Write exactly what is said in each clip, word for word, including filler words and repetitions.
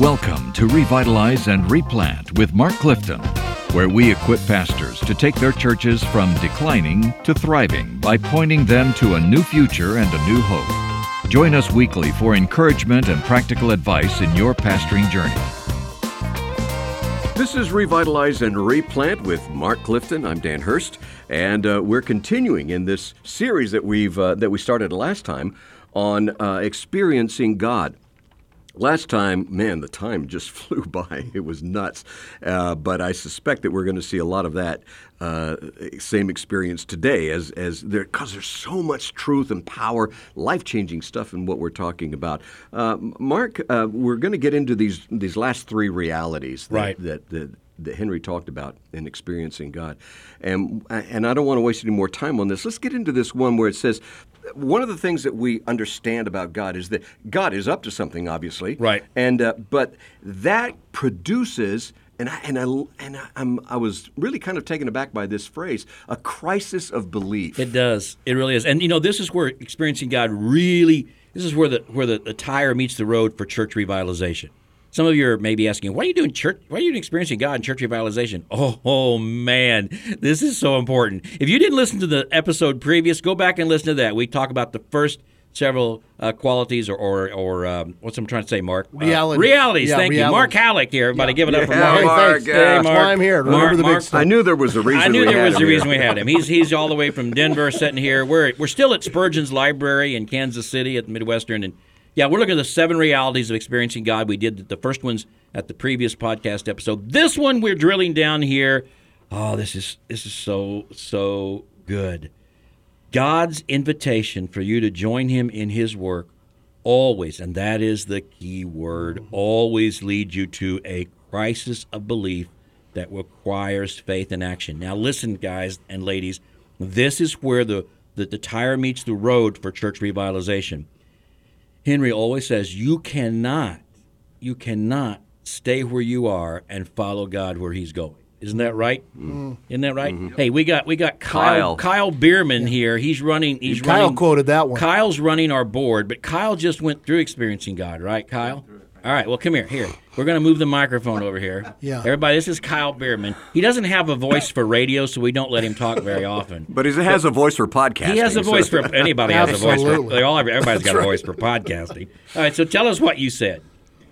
Welcome to Revitalize and Replant with Mark Clifton, where we equip pastors to take their churches from declining to thriving by pointing them to a new future and a new hope. Join us weekly for encouragement and practical advice in your pastoring journey. This is Revitalize and Replant with Mark Clifton. I'm Dan Hurst, and uh, we're continuing in this series that we've uh, that we started last time on uh, experiencing God. Last time, man, the time just flew by. It was nuts. Uh, but I suspect that we're going to see a lot of that uh, same experience today, as as there because there's so much truth and power, life-changing stuff in what we're talking about. Uh, Mark, uh, we're going to get into these these last three realities that, right. that, that that Henry talked about in experiencing God. And and I don't want to waste any more time on this. Let's get into this one where it says, one of the things that we understand about God is that God is up to something, obviously. Right. And uh, but that produces, and I and I and I, I'm I was really kind of taken aback by this phrase, a crisis of belief. It does. It really is. And you know, this is where experiencing God really. This is where the where the, the tire meets the road for church revitalization. Some of you are maybe asking, "What are you doing, church? Why are you doing experiencing God in church revitalization?" Oh, oh, man, this is so important. If you didn't listen to the episode previous, go back and listen to that. We talk about the first several uh, qualities, or or, or um, what's I'm trying to say, Mark? Reality. Uh, realities. Yeah, thank reality. you, Mark Halleck here. Everybody, Yeah. give it up for Yeah, Mark. Mark, Hey, thanks. yeah. Hey, That's Mark. why I'm here. Remember Mark, the Mark, big stuff. I knew there was a reason. I knew we there had was him a reason here. we had him. He's he's all the way from Denver, sitting here. We're we're still at Spurgeon's Library in Kansas City at the Midwestern, and yeah, we're looking at the seven realities of experiencing God. We did the first ones at the previous podcast episode. This one we're drilling down here. Oh, this is this is so so good. God's invitation for you to join Him in His work always, and that is the key word, always leads you to a crisis of belief that requires faith and action. Now listen, guys and ladies, this is where the, the, the tire meets the road for church revitalization. Henry always says, you cannot, you cannot stay where you are and follow God where He's going. Isn't that right? Mm. Isn't that right? Mm-hmm. Hey, we got we got Kyle Kyle, Kyle Bierman yeah. here. He's running. He's Kyle running, quoted that one. Kyle's running our board, but Kyle just went through experiencing God, right, Kyle? All right. Well, come here. Here, we're going to move the microphone over here. Yeah. Everybody, this is Kyle Bierman. He doesn't have a voice for radio, so we don't let him talk very often. But he has but a voice for podcasting. He has a voice so. for anybody. has a voice for. They all. Everybody's got right. a voice for podcasting. All right. So tell us what you said.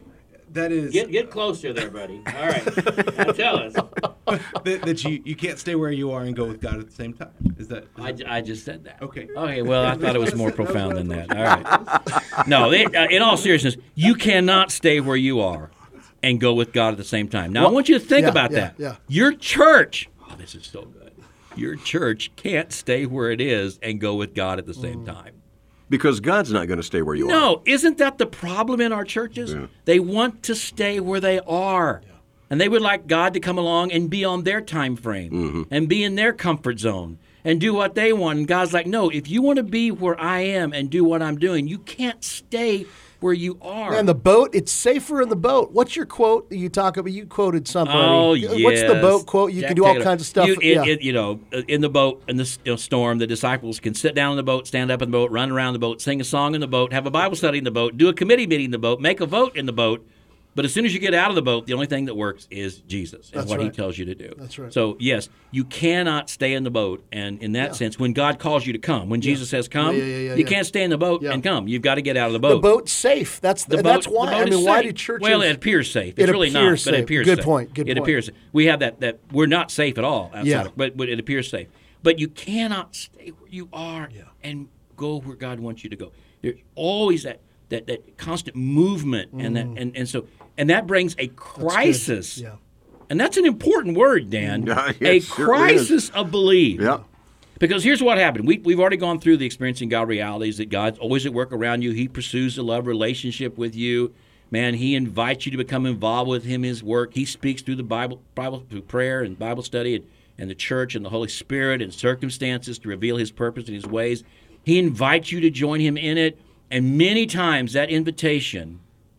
That is get get closer there, buddy. All right, now tell us that, that you, you can't stay where you are and go with God at the same time. Is that? Is I, that... I just said that. Okay. Okay. Well, I thought it was more profound than that. All right. No, they, uh, in all seriousness, you cannot stay where you are and go with God at the same time. Now, well, I want you to think yeah, about yeah, that. Yeah. Your church. Oh, this is so good. Your church can't stay where it is and go with God at the same mm. time. Because God's not going to stay where you no, are. No, isn't that the problem in our churches? Yeah. They want to stay where they are. Yeah. And they would like God to come along and be on their time frame mm-hmm. and be in their comfort zone and do what they want. And God's like, no, if you want to be where I am and do what I'm doing, you can't stay where you are. And the boat, it's safer in the boat. What's your quote you talk about? You quoted something. Oh, yes. What's the boat quote? You Jack can do all Taylor. kinds of stuff. You, it, yeah. it, you know, in the boat, in the you know, storm, the disciples can sit down in the boat, stand up in the boat, run around the boat, sing a song in the boat, have a Bible study in the boat, do a committee meeting in the boat, make a vote in the boat. But as soon as you get out of the boat, the only thing that works is Jesus and That's what right. He tells you to do. That's right. So, yes, you cannot stay in the boat. And in that yeah. sense, when God calls you to come, when Jesus yeah. says come, yeah, yeah, yeah, you yeah. can't stay in the boat yeah. and come. You've got to get out of the boat. The boat's safe. That's the, the that's boat, why. The boat I mean, is why safe. do churches? Well, it appears safe. It's it really not, safe. but it appears Good safe. point. Good it point. appears. We have that that we're not safe at all outside, yeah. of, but, but it appears safe. But you cannot stay where you are yeah. and go where God wants you to go. There's always that that, that constant movement, mm. and that and, and so and that brings a crisis. Yeah. And that's an important word, Dan. Yeah, a crisis is. of belief. Yeah. Because here's what happened. We, we've already gone through the experiencing God realities that God's always at work around you. He pursues a love relationship with you. Man, He invites you to become involved with Him, His work. He speaks through the Bible, Bible through prayer and Bible study and, and the church and the Holy Spirit and circumstances to reveal His purpose and His ways. He invites you to join Him in it. And many times that invitation,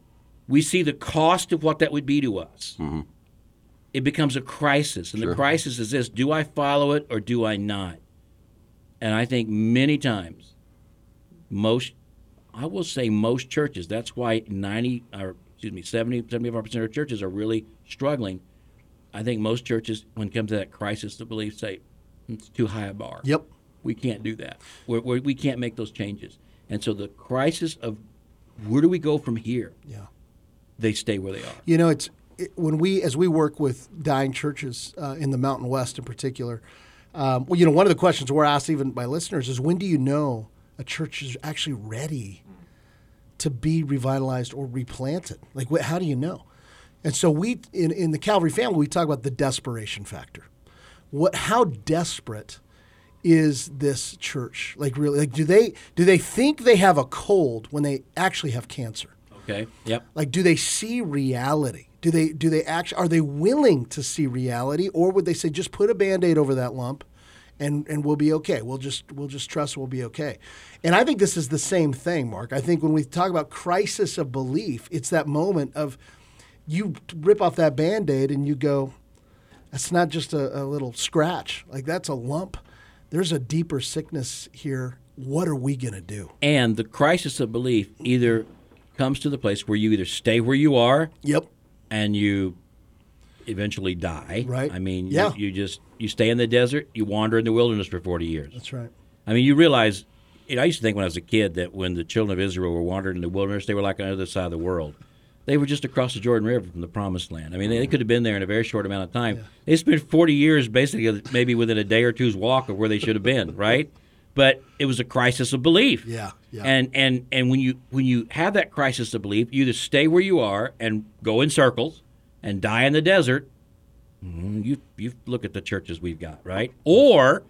we see the cost of what that would be to us. Mm-hmm. It becomes a crisis. And sure. the crisis is this: do I follow it or do I not? And I think many times, most, I will say most churches, that's why ninety or excuse me, seventy, seventy-five percent of churches are really struggling. I think most churches, when it comes to that crisis of belief, say, it's too high a bar. Yep. We can't do that. We're, we're, we can't make those changes. And so the crisis of where do we go from here? Yeah. They stay where they are. You know, it's it, when we, as we work with dying churches uh, in the Mountain West in particular, um, well, you know, one of the questions we're asked even by listeners is, when do you know a church is actually ready to be revitalized or replanted? Like, wh- how do you know? And so we, in, in the Calvary family, we talk about the desperation factor. What, how desperate is this church? Like, really, like, do they do they think they have a cold when they actually have cancer? Okay. Yep. Like, do they see reality? Do they do they actually are they willing to see reality, or would they say just put a Band-Aid over that lump, and and we'll be okay. We'll just we'll just trust we'll be okay. And I think this is the same thing, Mark. I think when we talk about crisis of belief, it's that moment of you rip off that Band-Aid and you go, that's not just a, a little scratch. Like, that's a lump. There's a deeper sickness here. What are we going to do? And the crisis of belief either comes to the place where you either stay where you are Yep. and you eventually die. Right. I mean, Yeah. you, you just you stay in the desert, you wander in the wilderness for forty years. That's right. I mean, you realize, you know, I used to think when I was a kid that when the children of Israel were wandering in the wilderness, they were like on the other side of the world. They were just across the Jordan River from the Promised Land. I mean, they could have been there in a very short amount of time. Yeah. They spent forty years basically maybe within a day or two's walk of where they should have been, right? But it was a crisis of belief. Yeah, yeah. And and and when you when you have that crisis of belief, you either stay where you are and go in circles and die in the desert. You you look at the churches we've got, right? Or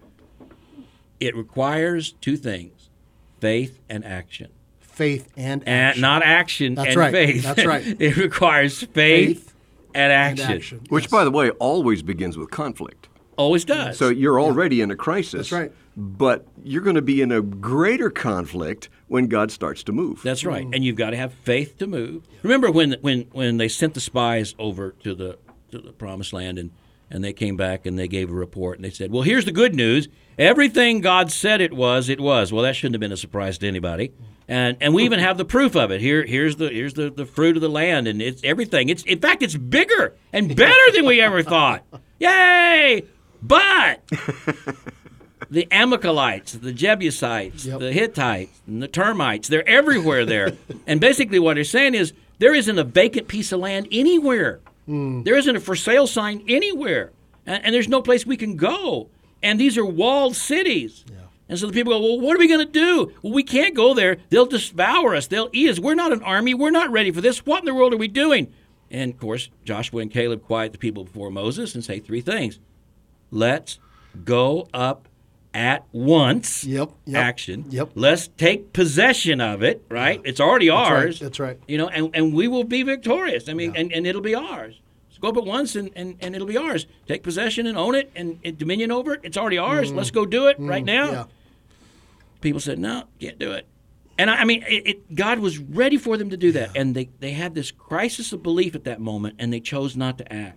it requires two things: faith and action. Faith and And action. not action That's and right. faith. That's right. It requires faith, Faith and, and action. action. Which, Yes. by the way, always begins with conflict. Always does. So you're already in a crisis. That's right. But you're going to be in a greater conflict when God starts to move. That's right. And you've got to have faith to move. Remember when when when they sent the spies over to the to the Promised Land and and they came back and they gave a report and they said, well, here's the good news. Everything God said it was, it was. Well, that shouldn't have been a surprise to anybody. And and we even have the proof of it. Here here's the here's the, the fruit of the land, and it's everything. It's in fact it's bigger and better than we ever thought. Yay! But the Amalekites, the Jebusites, Yep. the Hittites, and the termites, they're everywhere there. And basically what they're saying is there isn't a vacant piece of land anywhere. Mm. There isn't a for sale sign anywhere. And, and there's no place we can go. And these are walled cities. Yeah. And so the people go, well, what are we going to do? Well, we can't go there. They'll devour us. They'll eat us. We're not an army. We're not ready for this. What in the world are we doing? And, of course, Joshua and Caleb quiet the people before Moses and say three things. Let's go up at once. Yep, yep, Action. yep. Let's take possession of it, right? It's already That's right, ours. that's right. You know, and, and we will be victorious. I mean, Yeah. and, and it'll be ours. So go up at once and, and, and it'll be ours. Take possession and own it and, and dominion over it. It's already ours. Let's go do it right now. Yeah. People said, no, can't do it. And I, I mean, it, it, God was ready for them to do that. And they, they had this crisis of belief at that moment, and they chose not to act.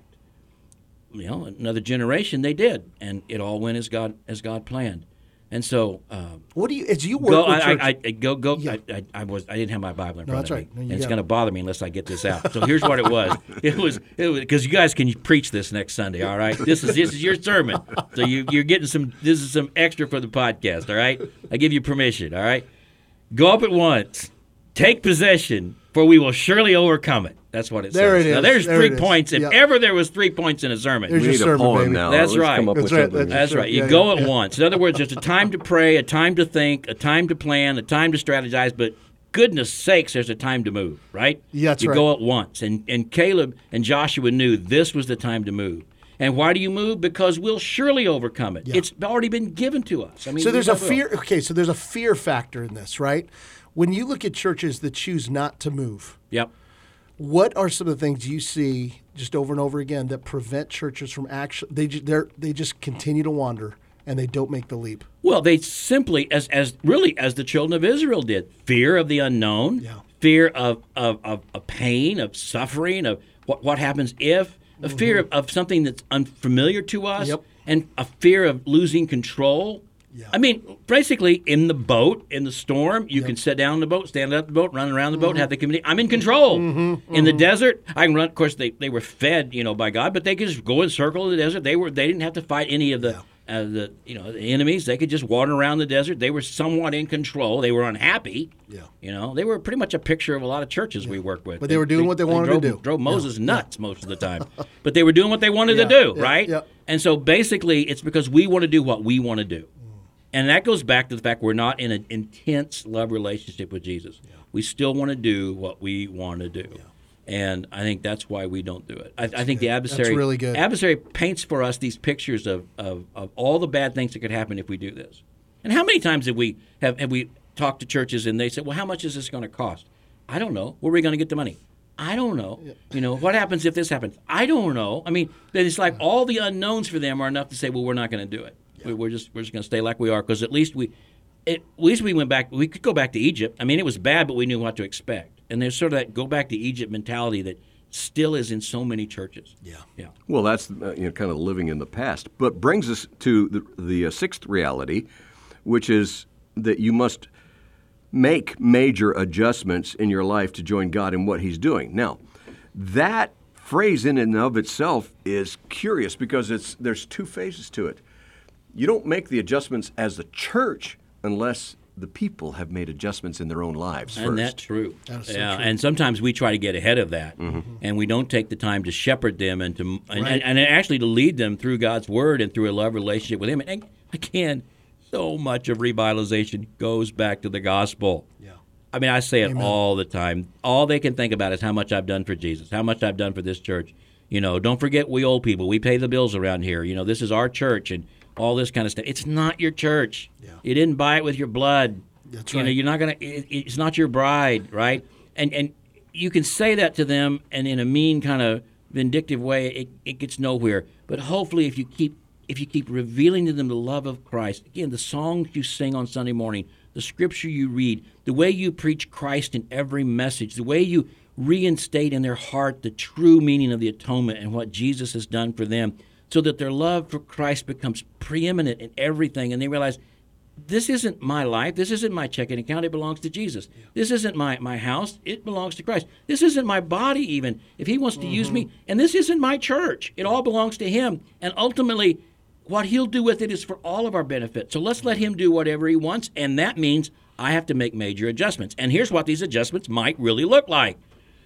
You know, another generation, they did. And it all went as God as God planned. And so, um, What do you, as you work go. with I, church, I, I go. Go. Yeah. I, I, I was. I didn't have my Bible in No, front that's of right. me, No, you and it's got going to it. bother me unless I get this out. So here's what it was. It was. It was because you guys can preach this next Sunday. All right. This is this is your sermon. So you, you're getting some. This is some extra for the podcast. All right. I give you permission. All right. Go up at once. Take possession, for we will surely overcome it. That's what it There says. it Now is. there's There three it is. points. If Yep. ever there was three points in a sermon, There's We your need a sermon, poem baby. now. That's Let's right. come up That's with right. something. That's That's Sure. right. You Yeah, go yeah, at yeah. once. In other words, there's a time to pray, a time to think, a time to plan, a time to strategize, but goodness sakes, there's a time to move, right? Yeah, that's you right. go at once. And, and Caleb and Joshua knew this was the time to move. And why do you move? Because we'll surely overcome it. Yeah. It's already been given to us. I mean, so we there's a will. fear. Okay, so there's a fear factor in this, right? When you look at churches that choose not to move, Yep. what are some of the things you see just over and over again that prevent churches from actually they ju- they're, they just continue to wander and they don't make the leap? Well, they simply, as as really as the children of Israel did, fear of the unknown, Yeah. fear of, of, of, of pain, of suffering, of what, what happens if, a fear of, of something that's unfamiliar to us, Yep. and a fear of losing control. Yeah. I mean, basically, in the boat, in the storm, you can sit down in the boat, stand up the boat, run around the boat, Mm-hmm. have the community. I'm in control. Mm-hmm. In the Mm-hmm. desert, I can run. Of course, they, they were fed, you know, by God, but they could just go and circle the desert. They were they didn't have to fight any of the Yeah. uh, the you know the enemies. They could just wander around the desert. They were somewhat in control. They were unhappy. Yeah. You know, they were pretty much a picture of a lot of churches we work with. But they were doing what they wanted to drove, do. Drove Yeah. Moses nuts most of the time, but they were doing what they wanted Yeah. to do, Yeah. right? Yeah. And so basically, it's because we want to do what we want to do. And that goes back to the fact we're not in an intense love relationship with Jesus. Yeah. We still want to do what we want to do. Yeah. And I think that's why we don't do it. I, I think the adversary That's really good. adversary paints for us these pictures of, of, of all the bad things that could happen if we do this. And how many times have we have, have we talked to churches and they say, well, how much is this going to cost? I don't know. Where are we going to get the money? I don't know. Yeah. You know, what happens if this happens? I don't know. I mean, it's like all the unknowns for them are enough to say, well, we're not going to do it. Yeah. We're just we're just going to stay like we are because at least we, it, at least we went back. We could go back to Egypt. I mean, it was bad, but we knew what to expect. And there's sort of that go back to Egypt mentality that still is in so many churches. Yeah. Yeah. Well, that's uh, you know kind of living in the past, but brings us to the, the uh, sixth reality, which is that you must make major adjustments in your life to join God in what He's doing. Now, that phrase in and of itself is curious because it's there's two phases to it. You don't make the adjustments as the church unless the people have made adjustments in their own lives first. And that's true. That is so yeah, true. and sometimes we try to get ahead of that, mm-hmm. and we don't take the time to shepherd them and to and, Right. and, and actually to lead them through God's Word and through a love relationship with Him. And again, so much of revitalization goes back to the gospel. Yeah. I mean, I say it Amen. all the time. All they can think about is how much I've done for Jesus, how much I've done for this church. You know, don't forget we old people. We pay the bills around here. You know, this is our church and all this kind of stuff. It's not your church. Yeah. You didn't buy it with your blood. That's you right. know, you're not gonna. It, it's not your bride, right? And and you can say that to them, and in a mean kind of vindictive way, it, it gets nowhere. But hopefully, if you keep if you keep revealing to them the love of Christ, again, the songs you sing on Sunday morning, the scripture you read, the way you preach Christ in every message, the way you reinstate in their heart the true meaning of the atonement and what Jesus has done for them, so that their love for Christ becomes preeminent in everything, and they realize, this isn't my life. This isn't my checking account. It belongs to Jesus. Yeah. This isn't my, my house. It belongs to Christ. This isn't my body even, if He wants to mm-hmm. use me. And this isn't my church. It all belongs to Him. And ultimately, what He'll do with it is for all of our benefit. So let's let Him do whatever He wants, and that means I have to make major adjustments. And here's what these adjustments might really look like.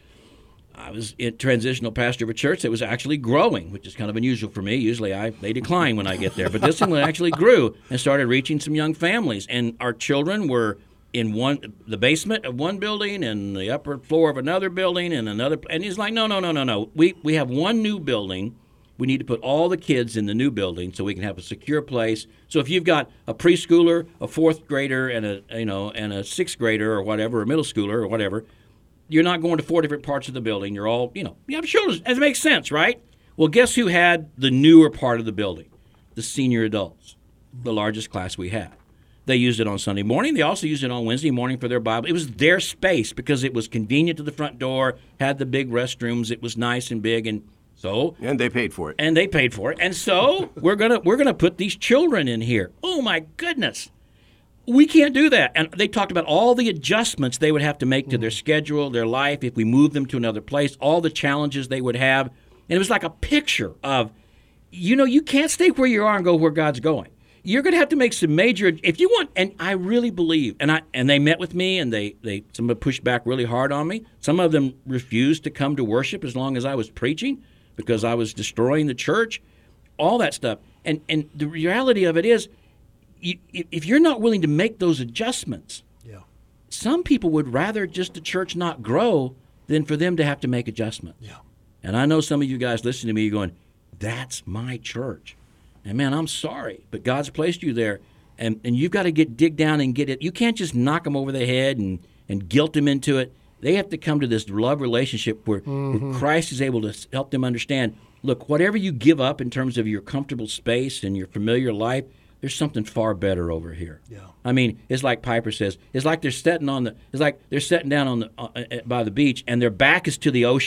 I was a transitional pastor of a church that was actually growing, which is kind of unusual for me. Usually I they decline when I get there. But this one actually grew and started reaching some young families. And our children were in one the basement of one building and the upper floor of another building and another. And he's like, no, no, no, no, no. We, we have one new building. We need to put all the kids in the new building so we can have a secure place. So if you've got a preschooler, a fourth grader, and a you know and a sixth grader or whatever, a middle schooler or whatever, you're not going to four different parts of the building. You're all, you know, you have children. It makes sense, right? Well, guess who had the newer part of the building? The senior adults, the largest class we had. They used it on Sunday morning. They also used it on Wednesday morning for their Bible. It was their space because it was convenient to the front door, had the big restrooms. It was nice and big, and so and they paid for it. And they paid for it. And so we're gonna we're gonna put these children in here. Oh my goodness. We can't do that. And they talked about all the adjustments they would have to make to their schedule, their life, if we moved them to another place, all the challenges they would have. And it was like a picture of, you know, you can't stay where you are and go where God's going. You're going to have to make some major, if you want, and I really believe, and I and they met with me, and they, they some of them pushed back really hard on me. Some of them refused to come to worship as long as I was preaching because I was destroying the church, all that stuff. And and the reality of it is, You, if you're not willing to make those adjustments, yeah. some people would rather just the church not grow than for them to have to make adjustments. Yeah. And I know some of you guys listening to me going, that's my church. And man, I'm sorry, but God's placed you there. And, and you've got to get dig down and get it. You can't just knock them over the head and, and guilt them into it. They have to come to this love relationship where, mm-hmm. where Christ is able to help them understand, look, whatever you give up in terms of your comfortable space and your familiar life, there's something far better over here. Yeah. I mean, it's like Piper says. It's like they're sitting on the. It's like they're sitting down on the uh, by the beach, and their back is to the ocean.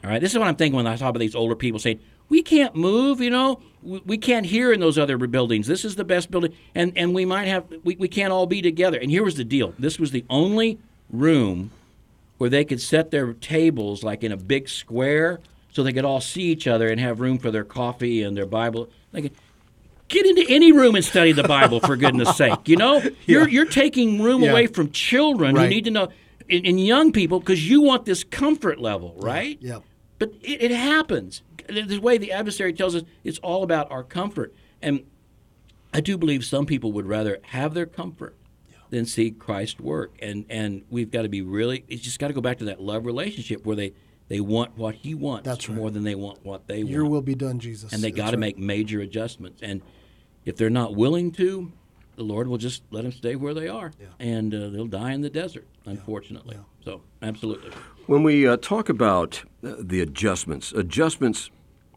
All right, this is what I'm thinking when I talk about these older people saying, we can't move, you know, we, we can't hear in those other buildings. This is the best building, and, and we might have, we, we can't all be together. And here was the deal. This was the only room where they could set their tables like in a big square so they could all see each other and have room for their coffee and their Bible. They could get into any room and study the Bible, for goodness sake. You know, you're, yeah. you're taking room yeah. away from children right. who need to know, and, and young people, because you want this comfort level, right? Yeah. But it, it happens. The way the adversary tells us, it's all about our comfort. And I do believe some people would rather have their comfort yeah. than see Christ work. And and we've got to be really, it's just got to go back to that love relationship where they, they want what he wants That's right. more than they want what they Your want. Your will be done, Jesus. And they got to right. make major adjustments. And if they're not willing to, the Lord will just let them stay where they are. Yeah. And uh, they'll die in the desert, unfortunately. Yeah. Yeah. So, absolutely. When we uh, talk about uh, the adjustments, adjustments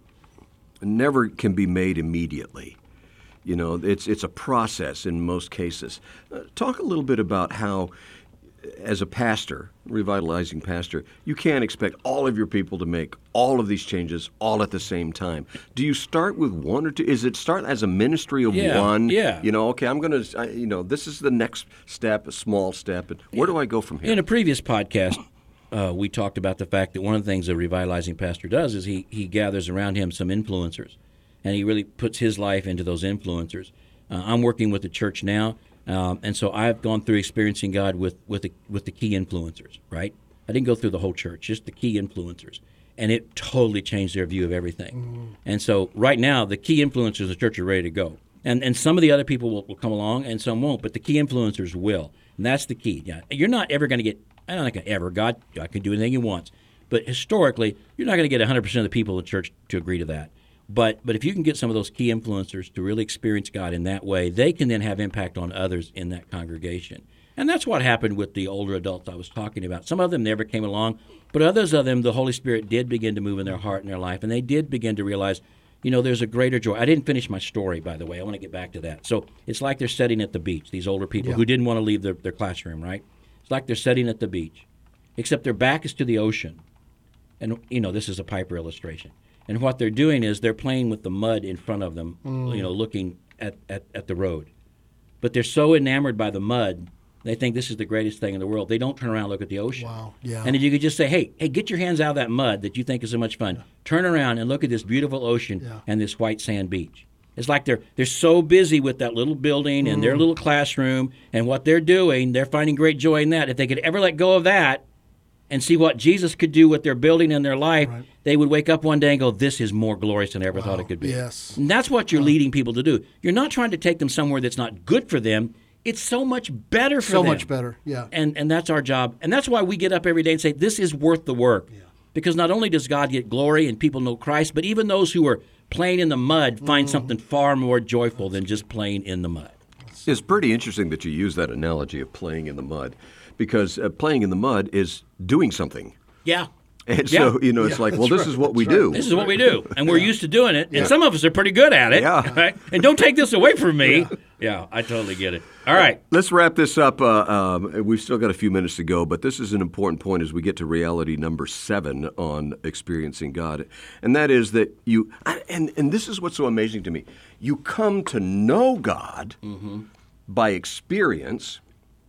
never can be made immediately. You know, it's it's a process in most cases. Uh, talk a little bit about how, as a pastor, revitalizing pastor, you can't expect all of your people to make all of these changes all at the same time. Do you start with one or two? Is it start as a ministry of yeah, one? Yeah. You know, okay, I'm going to, you know, this is the next step, a small step. And where do I go from here? In a previous podcast, uh, we talked about the fact that one of the things a revitalizing pastor does is he, he gathers around him some influencers, and he really puts his life into those influencers. Uh, I'm working with the church now. Um, and so I've gone through experiencing God with with the, with the key influencers, right? I didn't go through the whole church, just the key influencers. And it totally changed their view of everything. Mm-hmm. And so right now, the key influencers of the church are ready to go. And and some of the other people will, will come along and some won't, but the key influencers will. And that's the key. Yeah, you're not ever going to get, I don't think ever, God, God can do anything he wants. But historically, you're not going to get one hundred percent of the people in the church to agree to that. But but if you can get some of those key influencers to really experience God in that way, they can then have impact on others in that congregation. And that's what happened with the older adults I was talking about. Some of them never came along, but others of them, the Holy Spirit did begin to move in their heart and their life, and they did begin to realize, you know, there's a greater joy. I didn't finish my story, by the way. I want to get back to that. So it's like they're sitting at the beach, these older people yeah. who didn't want to leave their, their classroom, right? It's like they're sitting at the beach, except their back is to the ocean. And, you know, this is a Piper illustration. And what they're doing is they're playing with the mud in front of them, mm. you know, looking at, at, at the road. But they're so enamored by the mud, they think this is the greatest thing in the world. They don't turn around and look at the ocean. Wow, yeah. And if you could just say, hey, hey, get your hands out of that mud that you think is so much fun. Yeah. Turn around and look at this beautiful ocean yeah. and this white sand beach. It's like they're they're so busy with that little building mm. and their little classroom and what they're doing, they're finding great joy in that. If they could ever let go of that, and see what Jesus could do with their building and their life, right. they would wake up one day and go, this is more glorious than I ever wow. thought it could be. Yes. And that's what you're wow. leading people to do. You're not trying to take them somewhere that's not good for them. It's so much better for so them. So much better, yeah. And and that's our job. And that's why we get up every day and say, this is worth the work. Yeah. Because not only does God get glory and people know Christ, but even those who are playing in the mud find mm. something far more joyful than just playing in the mud. It's pretty interesting that you use that analogy of playing in the mud, because uh, playing in the mud is doing something. Yeah. And yeah. so, you know, it's yeah, like, well, this right. is what that's we right. do. This is what we do. And we're yeah. used to doing it. Yeah. And some of us are pretty good at it. Yeah. Right? And don't take this away from me. Yeah. yeah, I totally get it. All right. Let's wrap this up. Uh, um, we've still got a few minutes to go, but this is an important point as we get to reality number seven on experiencing God. And that is that you, and, and this is what's so amazing to me, you come to know God mm-hmm. by experience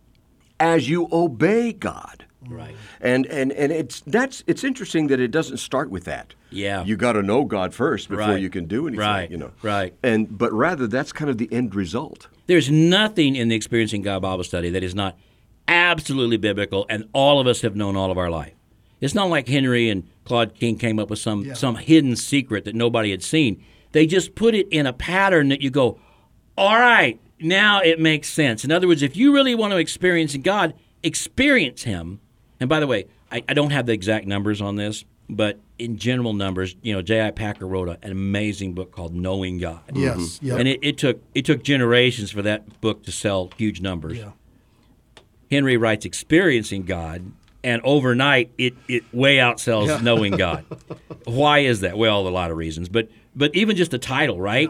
as you obey God. Right. And and and it's that's it's interesting that it doesn't start with that. Yeah. You got to know God first before right. you can do anything, right. you know. Right. And but rather that's kind of the end result. There's nothing in the Experiencing God Bible study that is not absolutely biblical, and all of us have known all of our life. It's not like Henry and Claude King came up with some yeah. some hidden secret that nobody had seen. They just put it in a pattern that you go, all right, now it makes sense. In other words, if you really want to experience God, experience Him. And by the way, I, I don't have the exact numbers on this, but in general numbers, you know, J I Packer wrote a, an amazing book called Knowing God. Yes, mm-hmm. yep. And it, it took it took generations for that book to sell huge numbers. Yeah. Henry writes Experiencing God, and overnight it, it way outsells Yeah. Knowing God. Why is that? Well, a lot of reasons, but but even just the title, right? Yeah.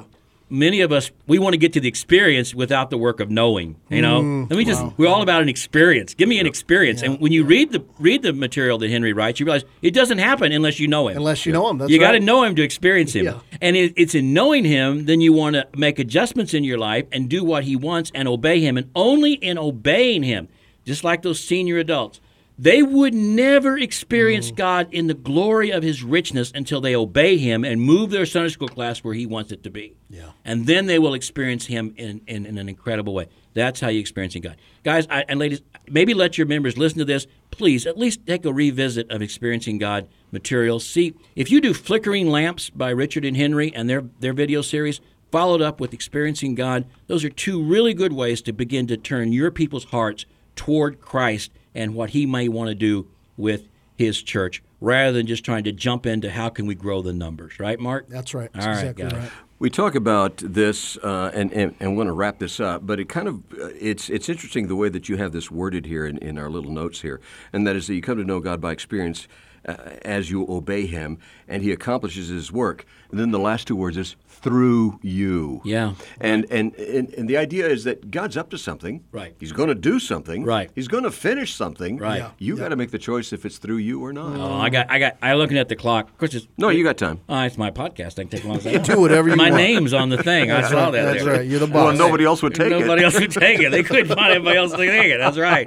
many of us, we want to get to the experience without the work of knowing. You know, Mm, let me just, wow. we're all about an experience. Give me an experience. Yeah. And when you read the read the material that Henry writes, you realize it doesn't happen unless you know him. Unless you know him, that's you got to right. know him to experience him. Yeah. And it, it's in knowing him, then you want to make adjustments in your life and do what he wants and obey him. And only in obeying him, just like those senior adults, they would never experience Mm. God in the glory of his richness until they obey him and move their Sunday school class where he wants it to be. Yeah. And then they will experience him in, in, in an incredible way. That's how you're experiencing God. Guys I, and ladies, maybe let your members listen to this. Please, at least take a revisit of Experiencing God materials. See, if you do Flickering Lamps by Richard and Henry and their, their video series, followed up with Experiencing God, those are two really good ways to begin to turn your people's hearts toward Christ and what he may want to do with his church, rather than just trying to jump into how can we grow the numbers, right, Mark? That's right. That's All right, exactly guys. right. We talk about this, uh, and, and and want to wrap this up, but it kind of uh, it's it's interesting the way that you have this worded here in, in our little notes here, and that is that you come to know God by experience uh, as you obey Him, and He accomplishes His work. And then the last two words is through you. Yeah. And and and, and the idea is that God's up to something. Right. He's going to do something. Right. He's going to finish something. Right. Yeah. You Yeah. got to make the choice if it's through you or not. Oh, I got, I got, I looking at the clock. Of course, it's No, you got time. Oh, it's my podcast. I can take one. You do whatever you My want. name's on the thing. I saw that. That's there. right. You're the Well, boss. nobody else would take Nobody it. else would take it. They couldn't find anybody else to take it. That's right.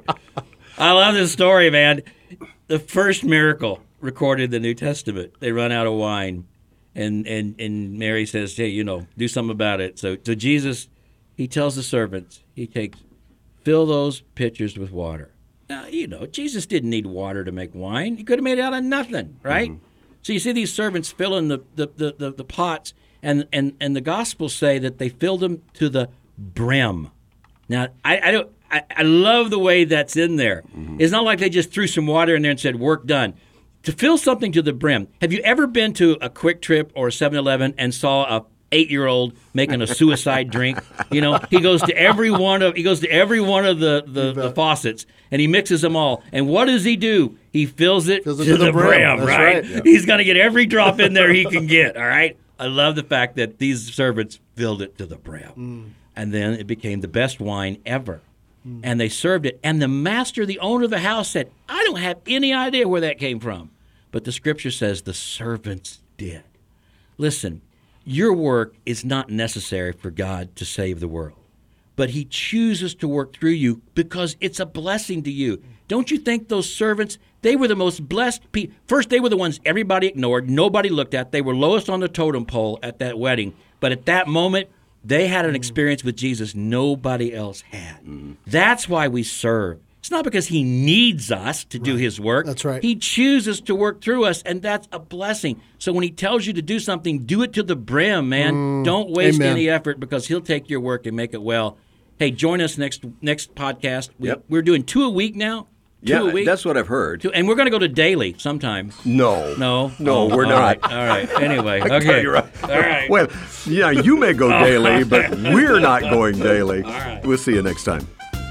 I love this story, man. The first miracle recorded in the New Testament. They run out of wine, and and and Mary says, "Hey, you know, do something about it." So, so Jesus, he tells the servants, he takes, fill those pitchers with water. Now, you know, Jesus didn't need water to make wine. He could have made it out of nothing, right? Mm-hmm. So you see these servants filling the the, the, the, the pots, and, and, and the Gospels say that they filled them to the brim. Now, I, I don't. I, I love the way that's in there. Mm-hmm. It's not like they just threw some water in there and said, work done. To fill something to the brim. Have you ever been to a Quick Trip or a seven eleven and saw a eight-year-old making a suicide drink? You know, he goes to every one of he goes to every one of the, the, the faucets and he mixes them all. And what does he do? He fills it, Fills it to, the, brim, That's right? right. Yeah. He's going to get every drop in there he can get, all right? I love the fact that these servants filled it to the brim. Mm. And then it became the best wine ever. And they served it. And the master, the owner of the house, said, I don't have any idea where that came from. But the scripture says the servants did. Listen, your work is not necessary for God to save the world. But he chooses to work through you because it's a blessing to you. Don't you think those servants, they were the most blessed people? First, they were the ones everybody ignored, nobody looked at. They were lowest on the totem pole at that wedding. But at that moment, they had an experience with Jesus nobody else had. Mm-hmm. That's why we serve. It's not because he needs us to do his work. That's right. He chooses to work through us, and that's a blessing. So when he tells you to do something, do it to the brim, man. Don't waste amen. any effort because he'll take your work and make it well. Hey, join us next next podcast. We, Yep. We're doing two a week now. Two Yeah, a week. that's what I've heard. Two, and we're going to go to daily sometime. No. No? No, Oh, we're all not. right, All right. Anyway, I tell okay. you right. All right. Well, yeah, you may go daily, but we're not going daily. All right. We'll see you next time.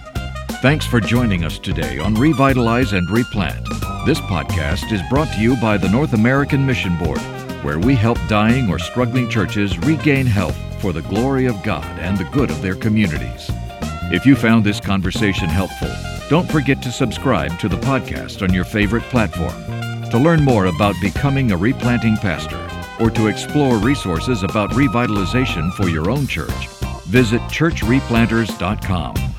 Thanks for joining us today on Revitalize and Replant. This podcast is brought to you by the North American Mission Board, where we help dying or struggling churches regain health for the glory of God and the good of their communities. If you found this conversation helpful, don't forget to subscribe to the podcast on your favorite platform. To learn more about becoming a replanting pastor or to explore resources about revitalization for your own church, visit church replanters dot com.